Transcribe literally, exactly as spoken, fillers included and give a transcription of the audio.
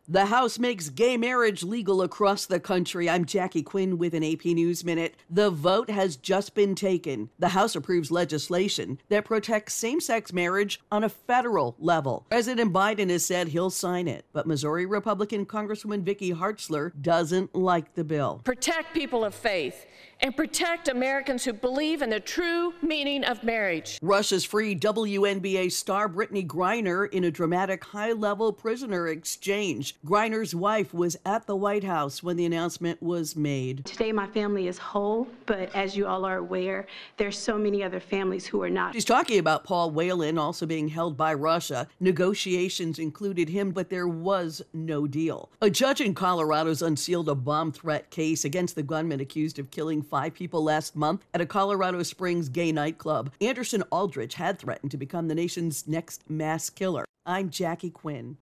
The House makes gay marriage legal across the country. I'm Jackie Quinn with an A P News Minute. The vote has just been taken. The House approves legislation that protects same-sex marriage on a federal level. President Biden has said he'll sign it, but Missouri Republican Congresswoman Vicky Hartzler doesn't like the bill. Protect people of faith and protect Americans who believe in the true meaning of marriage. Russia's freed W N B A star Brittany Griner in a dramatic high-level prisoner exchange. Griner's wife was at the White House when the announcement was made. Today my family is whole, but as you all are aware, there's so many other families who are not. She's talking about Paul Whelan also being held by Russia. Negotiations included him, but there was no deal. A judge in Colorado's unsealed a bomb threat case against the gunman accused of killing five people last month at a Colorado Springs gay nightclub. Anderson Aldrich had threatened to become the nation's next mass killer. I'm Jackie Quinn.